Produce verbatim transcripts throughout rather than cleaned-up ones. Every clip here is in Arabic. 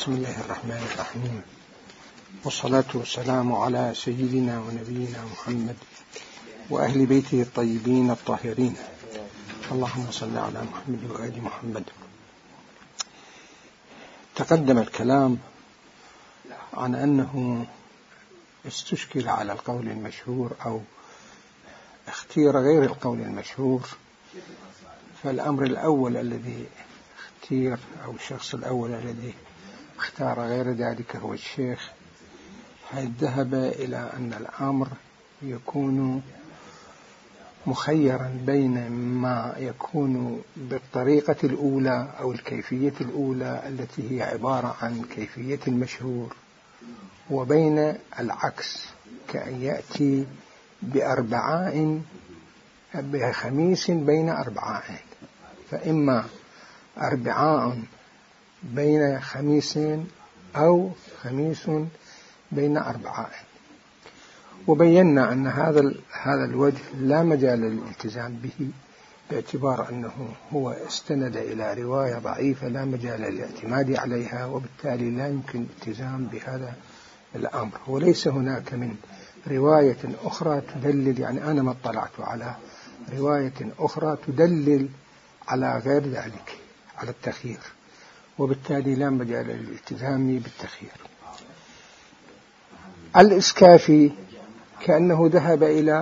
بسم الله الرحمن الرحيم، والصلاة والسلام على سيدنا ونبينا محمد وأهل بيته الطيبين الطاهرين، اللهم صل على محمد وآل محمد. تقدم الكلام عن أنه استشكل على القول المشهور أو اختير غير القول المشهور، فالأمر الأول الذي اختير أو الشخص الأول الذي اختار غير ذلك هو الشيخ، حيث ذهب إلى أن الأمر يكون مخيرا بين ما يكون بالطريقة الأولى أو الكيفية الأولى التي هي عبارة عن كيفية المشهور، وبين العكس كأن يأتي بأربعاء بخميس بين أربعاء، فإما أربعاء بين خميسين أو خميس بين أربعاء. وبينا أن هذا هذا الوجه لا مجال للالتزام به، باعتبار أنه هو استند إلى رواية ضعيفة لا مجال للاعتماد عليها، وبالتالي لا يمكن الالتزام بهذا الأمر. وليس هناك من رواية أخرى تدلل، يعني أنا ما اطلعت على رواية أخرى تدلل على غير ذلك، على التخيير، وبالتالي لا مجال للالتزام بالتخيير. الإسكافي كأنه ذهب إلى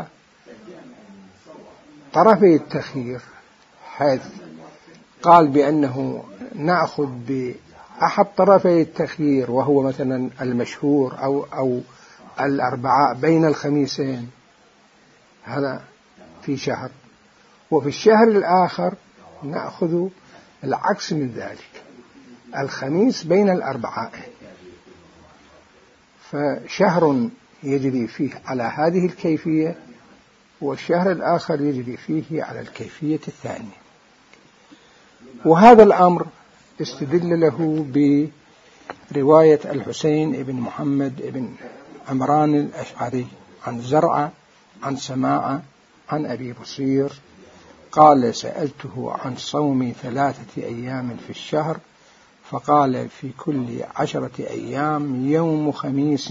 طرفي التخيير، حيث قال بأنه نأخذ بأحد طرفي التخيير وهو مثلا المشهور أو أو الأربعاء بين الخميسين، هذا في شهر، وفي الشهر الآخر نأخذ العكس من ذلك، الخميس بين الأربعاء، فشهر يجري فيه على هذه الكيفية والشهر الآخر يجري فيه على الكيفية الثانية. وهذا الأمر استدل له برواية الحسين بن محمد بن عمران الأشعري عن زرعة عن سماعة عن أبي بصير قال: سألته عن صوم ثلاثة أيام في الشهر، فقال: في كل عشرة أيام يوم خميس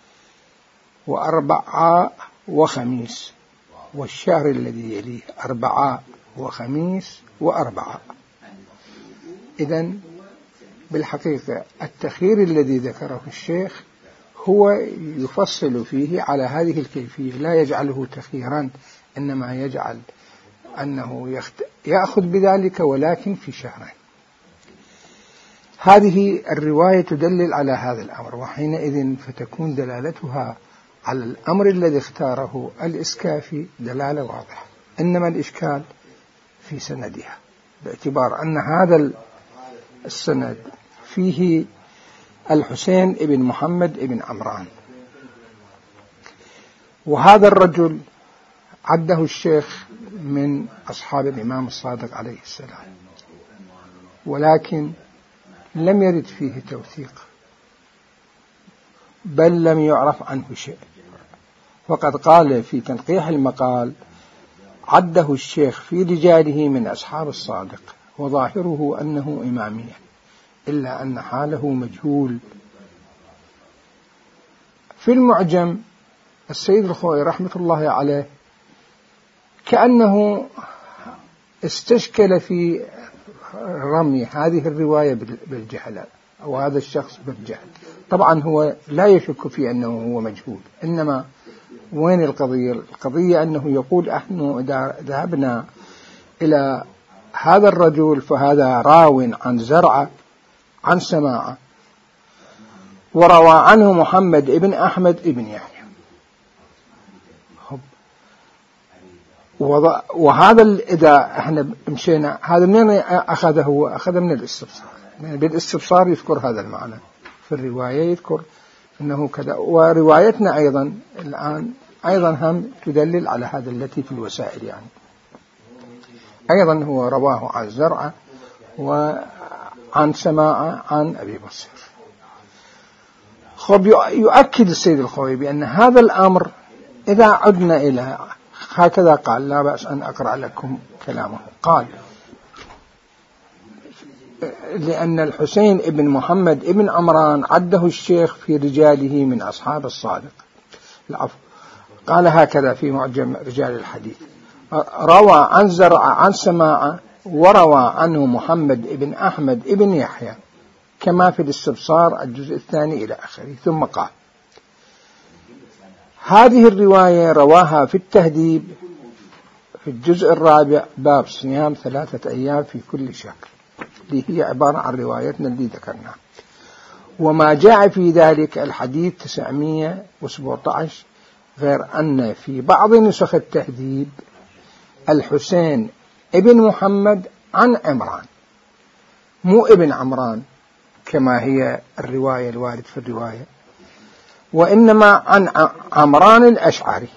وأربعاء وخميس، والشهر الذي يليه أربعاء وخميس وأربعاء. إذن بالحقيقة التخيير الذي ذكره الشيخ هو يفصل فيه على هذه الكيفية، لا يجعله تخييرا، إنما يجعل أنه يأخذ بذلك ولكن في شهرين. هذه الرواية تدلل على هذا الأمر، وحينئذ فتكون دلالتها على الأمر الذي اختاره الإسكافي دلالة واضحة، إنما الإشكال في سندها، باعتبار أن هذا السند فيه الحسين بن محمد بن عمران، وهذا الرجل عده الشيخ من أصحاب الإمام الصادق عليه السلام، ولكن لم يرد فيه توثيق، بل لم يعرف عنه شيء. وقد قال في تنقيح المقال: عده الشيخ في رجاله من أصحاب الصادق، وظاهره أنه إمامية، إلا أن حاله مجهول. في المعجم السيد الخوئي رحمة الله عليه كأنه استشكل في رمي هذه الرواية بالجهل أو هذا الشخص بالجهل. طبعا هو لا يشك في أنه هو مجهول، إنما وين القضية؟ القضية أنه يقول: نحن إذا ذهبنا إلى هذا الرجل فهذا راو عن زرعة عن سماعة، وروى عنه محمد ابن أحمد ابن يحيى، وهذا إذا احنا مشينا هذا منين أخذه؟ أخذ من الاستبصار، يعني بالاستبصار يذكر هذا المعنى، في الرواية يذكر أنه كذا. وروايتنا أيضا الآن أيضا هم تدلل على هذا التي في الوسائل، يعني أيضا هو رواه عن زرعة وعن سماعة عن أبي بصير. خب يؤكد السيد الخوئي بأن هذا الأمر إذا عدنا إلى هكذا قال، لا بأس أن أقرأ لكم كلامه. قال: لأن الحسين ابن محمد ابن عمران عده الشيخ في رجاله من أصحاب الصادق. العفو، قال هكذا في معجم رجال الحديث: روى عن زرع عن سماعة، وروى عنه محمد ابن أحمد ابن يحيى، كما في الاستبصار الجزء الثاني إلى آخره. ثم قال: هذه الرواية رواها في التهذيب في الجزء الرابع باب صيام ثلاثة أيام في كل شهر، اللي هي عبارة عن روايتنا اللي ذكرناها. وما جاء في ذلك الحديث تسعمائة وسبعة عشر، غير أن في بعض نسخ التهذيب الحسين ابن محمد عن عمران، مو ابن عمران كما هي الرواية الوارد في الرواية، وإنما عن عمران الأشعري.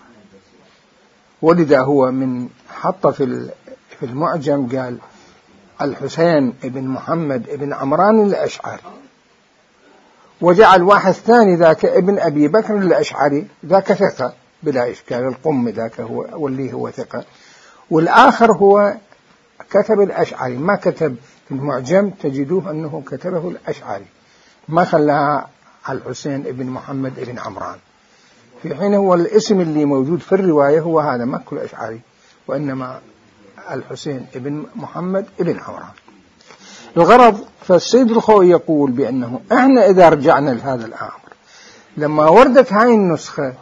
ولذا هو من حط في في المعجم قال: الحسين ابن محمد ابن عمران الأشعري، وجعل واحد ثاني ذاك ابن أبي بكر الأشعري، ذاك ثقة بلا إشكال، القم ذاك هو واللي هو ثقة، والآخر هو كتب الأشعري، ما كتب في المعجم، تجدوه أنه كتبه الأشعري، ما خلاها الحسين ابن محمد ابن عمران، في حين هو الاسم اللي موجود في الرواية هو هذا مكة الأشعري، وإنما الحسين ابن محمد ابن عمران. الغرض، فالسيد الخوئي يقول بأنه احنا إذا رجعنا لهذا الأمر، لما وردت هاي النسخة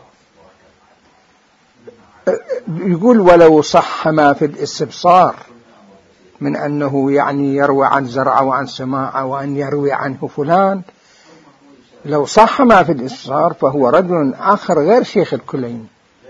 يقول: ولو صح ما في الاستبصار من أنه يعني يروي عن زرع وعن سماعة وأن يروي عنه فلان، لو صح ما في الاستبصار فهو رجل آخر غير شيخ الكليني.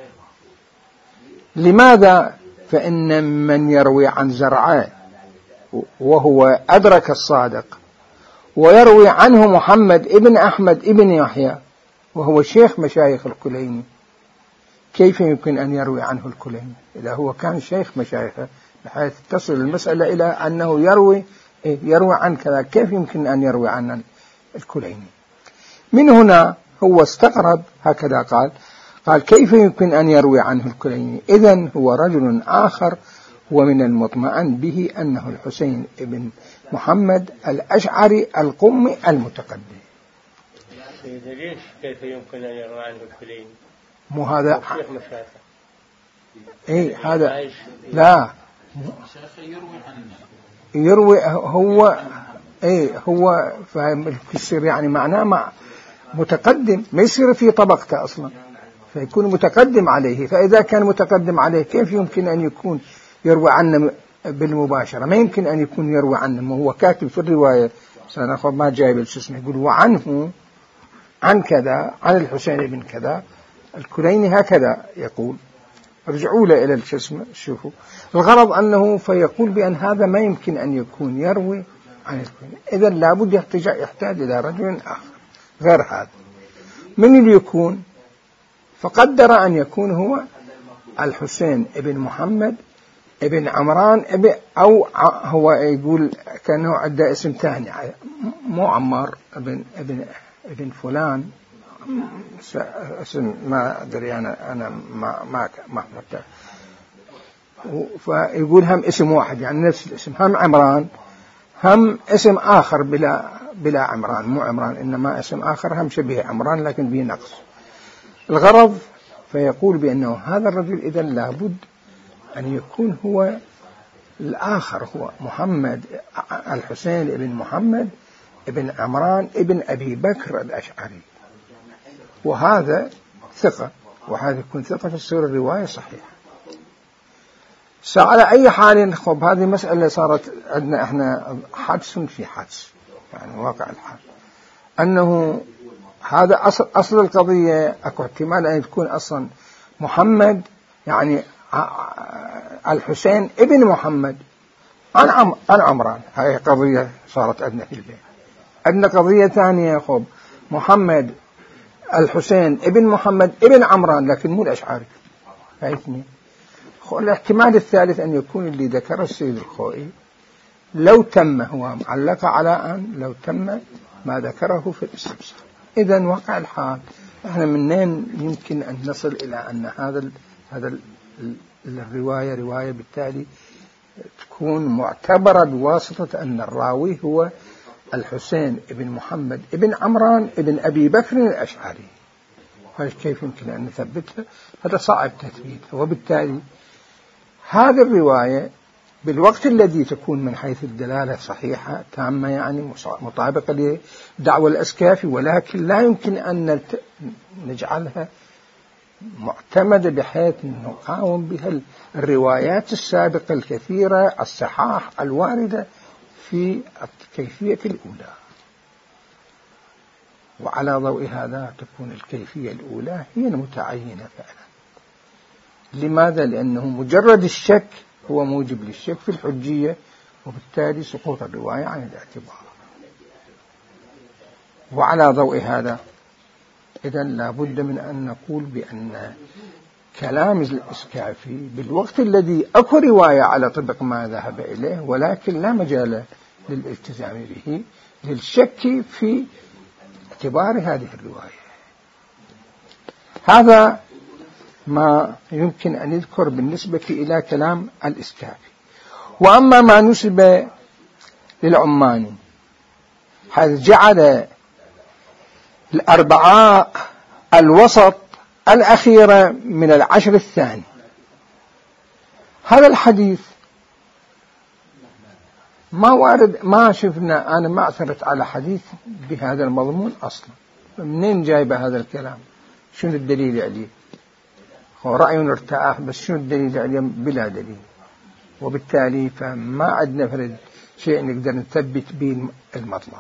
لماذا؟ فإن من يروي عن زرع وهو أدرك الصادق، ويروي عنه محمد ابن أحمد ابن يحيى وهو شيخ مشايخ الكليني، كيف يمكن أن يروي عنه الكليني إذا هو كان شيخ مشايخه، بحيث تصل المسألة إلى أنه يروي يروي عن كذا، كيف يمكن أن يروي عن الكليني؟ من هنا هو استغرب، هكذا قال قال كيف يمكن أن يروي عنه الكليني؟ إذن هو رجل آخر، ومن المطمئن به أنه الحسين ابن محمد الأشعري القمي المتقدم. ليش كيف يمكن أن يروي عنه الكليني؟ مو هذا شيخ مشايخ؟ إيه هذا لا يروي هو إيه هو فاهم يصير يعني معناه مع متقدم، ما يصير في طبقته أصلا، فيكون متقدم عليه. فإذا كان متقدم عليه كيف يمكن أن يكون يروي عنه بالمباشرة؟ ما يمكن أن يكون يروي عنه، وهو كاتب في الرواية سنأخذ ما جايب الجسم يقول وعنه عن كذا عن الحسين بن كذا الكليني، هكذا يقول. ارجعوا له إلى الجسم شوفوا. الغرض أنه فيقول بأن هذا ما يمكن أن يكون يروي عن الكليني، إذا لابد يحتاج يحتاج إلى رجل آخر غير هذا. من اللي يكون؟ فقدر أن يكون هو الحسين ابن محمد ابن عمران ابن، أو هو يقول كأنه عنده اسم ثاني، مو عمار ابن ابن ابن فلان، اسم ما أدري أنا أنا ما ما ما مرتاح. فيقول هم اسم واحد يعني نفس الاسم، هم عمران هم اسم آخر بلا بلا عمران، مو عمران إنما اسم آخر هم شبيه عمران لكن به نقص. الغرض فيقول بأنه هذا الرجل إذن لابد أن يكون هو الآخر، هو محمد الحسين ابن محمد ابن عمران ابن أبي بكر الأشعري، وهذا ثقة، وهذا يكون ثقة في السيرة الرواية صحيحة. على أي حال خب هذه مسألة صارت عندنا إحنا حدث في حدث، يعني واقع الحال أنه هذا أصل, أصل القضية. أكو احتمال أن تكون أصلا محمد يعني الحسين ابن محمد عن عم عن عمران، هاي قضية صارت عندنا في البيت. عندنا قضية ثانية خب محمد الحسين ابن محمد ابن عمران لكن مو الأشعري، هاي اثنين. الاحتمال الثالث أن يكون اللي ذكر السيد الخوئي لو تم، هو معلق على أن لو تم ما ذكره في الاستبصار. إذن واقع الحال احنا منين يمكن أن نصل إلى أن هذا ال هذا ال الرواية رواية بالتالي تكون معتبرة بواسطة أن الراوي هو الحسين ابن محمد ابن عمران ابن أبي بكر الأشعري. كيف يمكن أن نثبتها؟ هذا صعب تثبيتها. وبالتالي هذه الرواية بالوقت الذي تكون من حيث الدلالة صحيحة تامة، يعني مطابقة لدعوى الأسكافي، ولكن لا يمكن أن نجعلها معتمدة بحيث نقاوم بها الروايات السابقة الكثيرة الصحاح الواردة في الكيفية الأولى. وعلى ضوء هذا تكون الكيفية الأولى هي المتعينة فعلا. لماذا؟ لأنه مجرد الشك هو موجب للشك في الحجية، وبالتالي سقوط الرواية عن الاعتبار. وعلى ضوء هذا إذن لا بد من أن نقول بأن كلام الإسكافي بالوقت الذي أكو رواية على طبق ما ذهب إليه، ولكن لا مجال للالتزام به للشك في اعتبار هذه الرواية. هذا ما يمكن أن يذكر بالنسبة إلى كلام الإسكافي. وأما ما نسب للعماني حيث جعل الأربعاء الوسط الأخيرة من العشر الثاني، هذا الحديث ما وارد، ما شفنا، أنا ما أثرت على حديث بهذا المضمون أصلا. منين جايب هذا الكلام؟ شنو الدليل عليه؟ هو رأي ارتاح، بس شنو الدليل عليه؟ بلا دليل. وبالتالي فما عندنا فرد شيء نقدر نثبت به المطلع.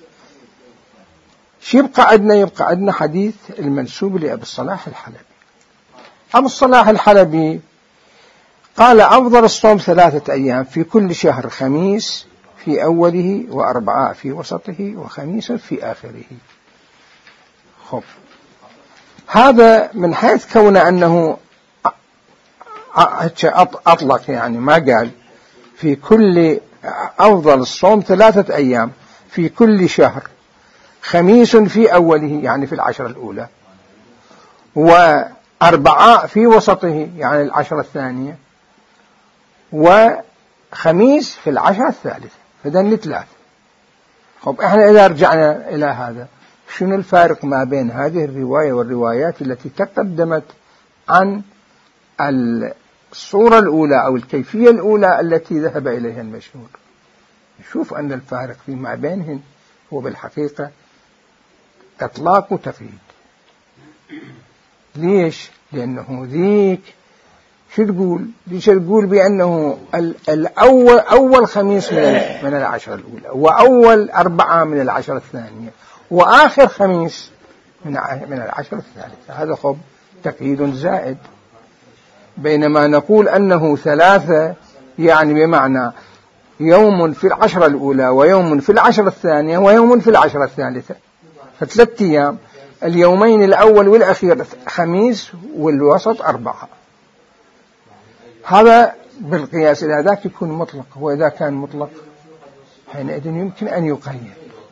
شو يبقى عندنا؟ يبقى عندنا حديث المنسوب لأبي الصلاح الحلبي. أبو الصلاح الحلبي قال: أفضل الصوم ثلاثة أيام في كل شهر، خميس في أوله وأربعاء في وسطه وخميس في آخره. خب، هذا من حيث كون أنه أطلق، يعني ما قال في كل أفضل الصوم ثلاثة أيام في كل شهر، خميس في أوله يعني في العشرة الأولى، وأربعاء في وسطه يعني العشرة الثانية، وخميس في العشرة الثالثة، فدن ثلاثة. خب، احنا إذا رجعنا إلى هذا، شنو الفارق ما بين هذه الرواية والروايات التي تقدمت عن الصورة الأولى أو الكيفية الأولى التي ذهب إليها المشهور؟ نشوف أن الفارق فيما بينهن هو بالحقيقة إطلاق وتقييد. ليش؟ لأنه ذيك شو تقول؟ ليش تقول بأنه الأول أول خميس من من العشرة الأولى، وأول أربعة من العشرة الثانية، وآخر خميس من من العشرة الثالثة. هذا خب تقييد زائد. بينما نقول أنه ثلاثة يعني بمعنى يوم في العشرة الأولى ويوم في العشرة الثانية ويوم في العشرة الثالثة، فثلاث أيام، اليومين الأول والأخير خميس والوسط أربعة. هذا بالقياس إلى ذاك يكون مطلق. وإذا كان مطلق حينئذ يمكن أن يقيد.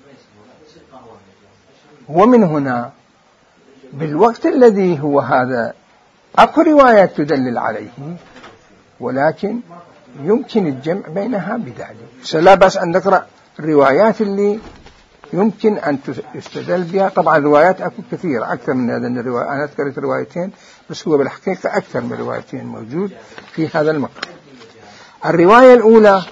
ومن هنا بالوقت الذي هو هذا أكو روايات تدلل عليه، ولكن يمكن الجمع بينها بذلك. لا بأس أن نقرأ الروايات اللي يمكن أن يستدل بها. طبعا روايات أكو كثيرة أكثر من هذا الرواية، أنا أذكرت روايتين بس، هو بالحقيقة أكثر من روايتين موجود في هذا المقام. الرواية الأولى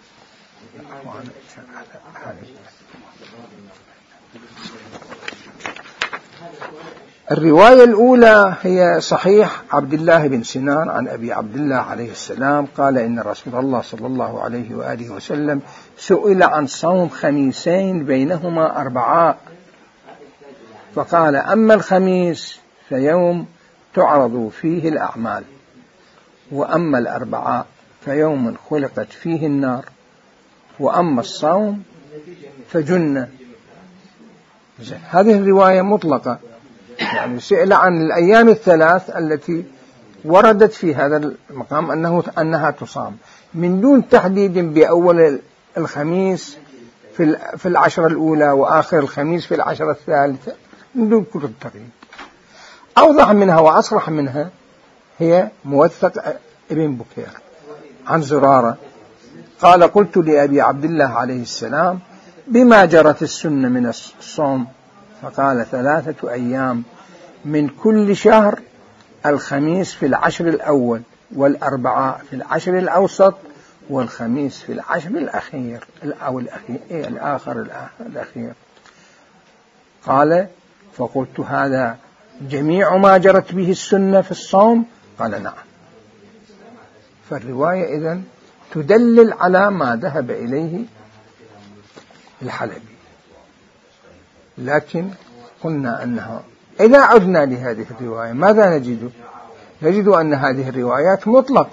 الرواية الأولى هي صحيح عبد الله بن سنان عن أبي عبد الله عليه السلام قال: إن رسول الله صلى الله عليه وآله وسلم سئل عن صوم خميسين بينهما أربعاء، فقال: أما الخميس فيوم تعرض فيه الأعمال، وأما الأربعاء فيوم خلقت فيه النار، وأما الصوم فجنة. هذه الرواية مطلقة، يعني سئل عن الأيام الثلاث التي وردت في هذا المقام أنه أنها تصام، من دون تحديد بأول الخميس في العشرة الأولى وآخر الخميس في العشرة الثالثة، من دون كل التقييد. أوضح منها وأصرح منها هي موثق ابن بكير عن زرارة قال قلت لأبي عبد الله عليه السلام بما جرت السنة من الصوم؟ فقال ثلاثة أيام من كل شهر، الخميس في العشر الأول، والأربعاء في العشر الأوسط، والخميس في العشر الأخير أو الأخير إيه الآخر الأخير. قال فقلت هذا جميع ما جرت به السنة في الصوم؟ قال نعم. فالرواية إذن تدلل على ما ذهب إليه الحلبي، لكن قلنا أنها إذا عدنا لهذه الرواية ماذا نجد؟ نجد أن هذه الروايات مطلق،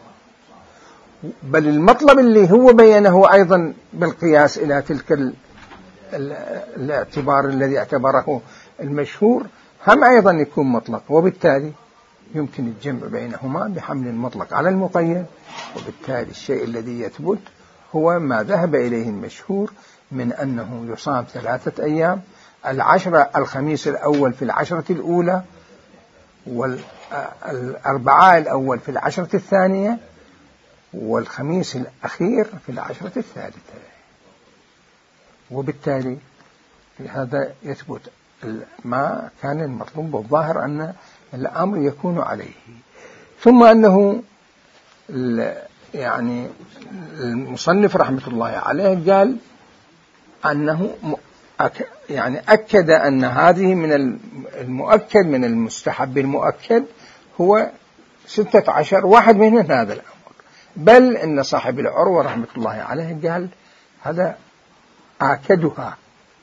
بل المطلب اللي هو بينه أيضا بالقياس إلى تلك الاعتبار الذي اعتبره المشهور هم أيضا يكون مطلق، وبالتالي يمكن الجمع بينهما بحمل المطلق على المقيد، وبالتالي الشيء الذي يثبت هو ما ذهب إليه المشهور من أنه يصام ثلاثة أيام، العشرة الخميس الأول في العشرة الأولى، والأربعاء الأول في العشرة الثانية، والخميس الأخير في العشرة الثالثة. وبالتالي هذا يثبت ما كان المطلوب، والظاهر أن الأمر يكون عليه. ثم أنه يعني المصنف رحمة الله عليه قال أنه يعني أكد أن هذه من المؤكد من المستحب المؤكد هو ستة عشر واحد من هذا الأمر، بل إن صاحب العروة رحمة الله عليه قال هذا آكدها.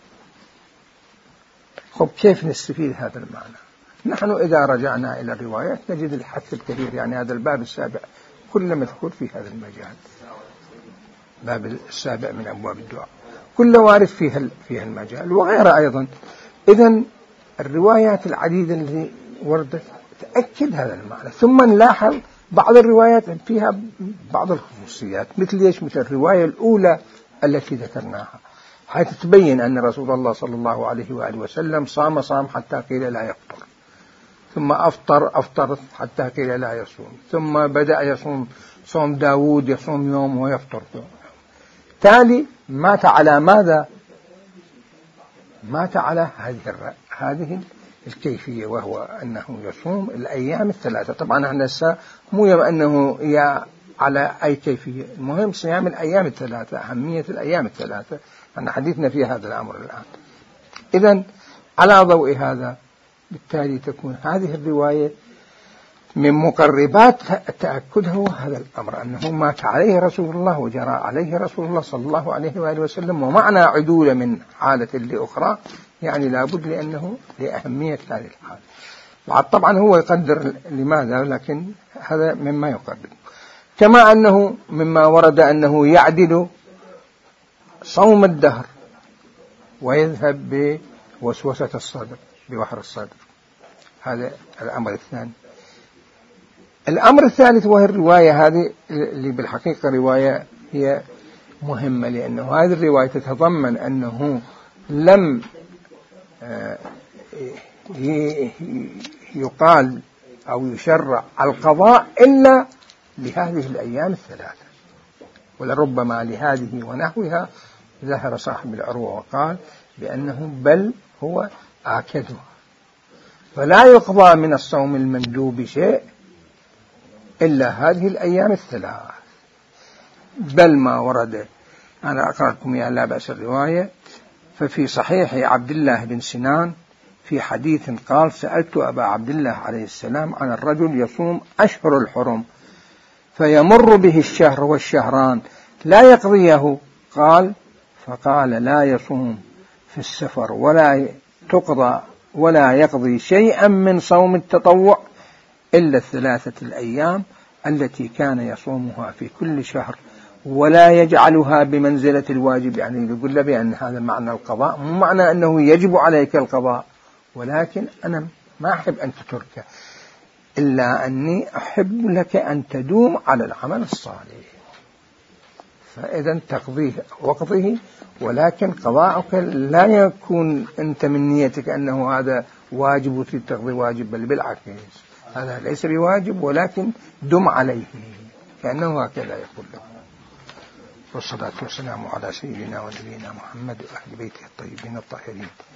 خب كيف نستفيد هذا المعنى؟ نحن إذا رجعنا إلى الروايات نجد الحث الكبير، يعني هذا الباب السابع كل مذكور في هذا المجال، باب السابع من أبواب الدعاء كل وارد فيها فيها المجال وغيره أيضا. إذن الروايات العديدة التي وردت تأكد هذا المعنى. ثم نلاحظ بعض الروايات فيها بعض الخصوصيات، مثل ايش؟ مثل الرواية الأولى التي ذكرناها، حيث تبين أن رسول الله صلى الله عليه وآله وسلم صام صام حتى قيل لا يفطر، ثم أفطر أفطر حتى قيل لا يصوم، ثم بدأ يصوم صوم داود، يصوم يوم ويفطر يوم. تالي مات على ماذا؟ مات على هذه هذه الكيفية، وهو أنه يصوم الأيام الثلاثة. طبعا احنا لسه مو يوم أنه يا على أي كيفية، المهم صيام الأيام الثلاثة، أهمية الأيام الثلاثة، أن حديثنا في هذا الأمر الآن. إذن على ضوء هذا بالتالي تكون هذه الرواية من مقربات تأكده هذا الأمر، أنه مات عليه رسول الله وجرى عليه رسول الله صلى الله عليه وآله وسلم، ومعنى عدول من حالة لأخرى يعني لابد لأنه لأهمية هذه الحالة. بعد طبعا هو يقدر لماذا، لكن هذا مما يقدر. كما أنه مما ورد أنه يعدل صوم الدهر ويذهب بوسوسة الصدر بوحر الصدر. هذا الأمر الثاني. الأمر الثالث وهي الرواية هذه اللي بالحقيقة رواية هي مهمة، لأنه هذه الرواية تتضمن أنه لم يقال أو يشرع القضاء إلا لهذه الأيام الثلاثة، ولربما لهذه ونحوها ظهر صاحب العروة وقال بأنه بل هو آكدها، فلا يقضى من الصوم المندوب شيء إلا هذه الأيام الثلاث. بل ما ورد، أنا أقرأ لكم يا لا بأس الرواية، ففي صحيح عبد الله بن سنان في حديث قال سألت أبا عبد الله عليه السلام عن الرجل يصوم أشهر الحرم فيمر به الشهر والشهران لا يقضيه، قال فقال لا يصوم في السفر ولا تقضى ولا يقضي شيئا من صوم التطوع إلا الثلاثة الأيام التي كان يصومها في كل شهر، ولا يجعلها بمنزلة الواجب. يعني يقول له بأن هذا معنى القضاء، مو معنى أنه يجب عليك القضاء، ولكن أنا ما أحب أن تتركه، إلا أني أحب لك أن تدوم على العمل الصالح، فإذا تقضيه وقضيه، ولكن قضاءك لا يكون أنت من نيتك أنه هذا واجب وتقضي واجب، بل بالعكس هذا ليس بواجب، ولكن دم عليه، كأنه هكذا يقول له. والصلاة والسلام على سيدنا ونبينا محمد وأهل بيته الطيبين الطاهرين.